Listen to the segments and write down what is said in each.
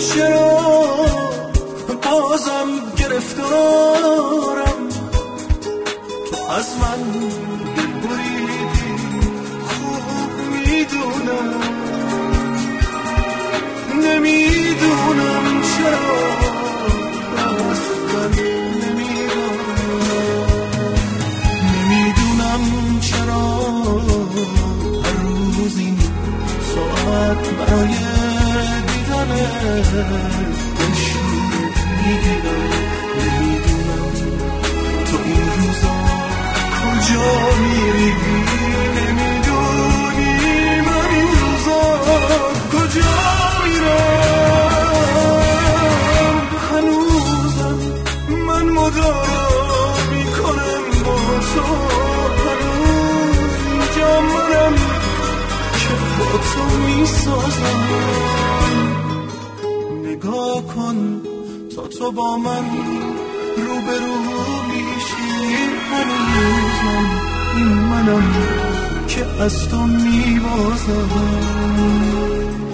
چرا بازم گرفتارم، تو از من دل بریدی خوب میدونم، نمیدونم چرا اصلا نمیدونم چرا هر روز این ساعت برای دیدنت دلشور میگیرم، نمیدونم تو این روزا کجا میری، نمیدونی من این روزا کجا میرم، هنوزم من مدارا میکنم با تو، هنوز اینجا منم که با تو میسازم، نگاه کن تا تو با من روبرو میشی، هنوزم این منم که از تو میبازم.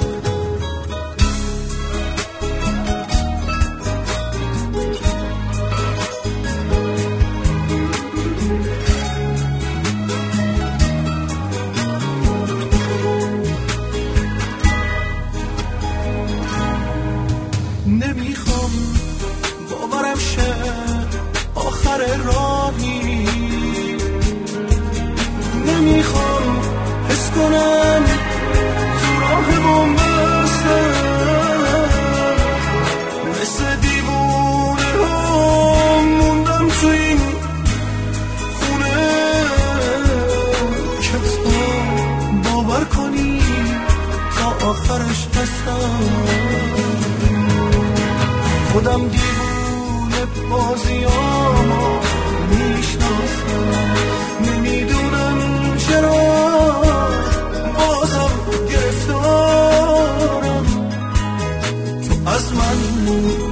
نمیخوام باورم شه آخر راهی، نمیخوام حس کنم تو راه بومبستم، مثل دیوونه ها موندم تو این خونه که تو باور کنی تا آخرش هستم، خودم دیوونه بازیامو میشناسم، نمیدونم چرا بازم گرفتارم، تو از من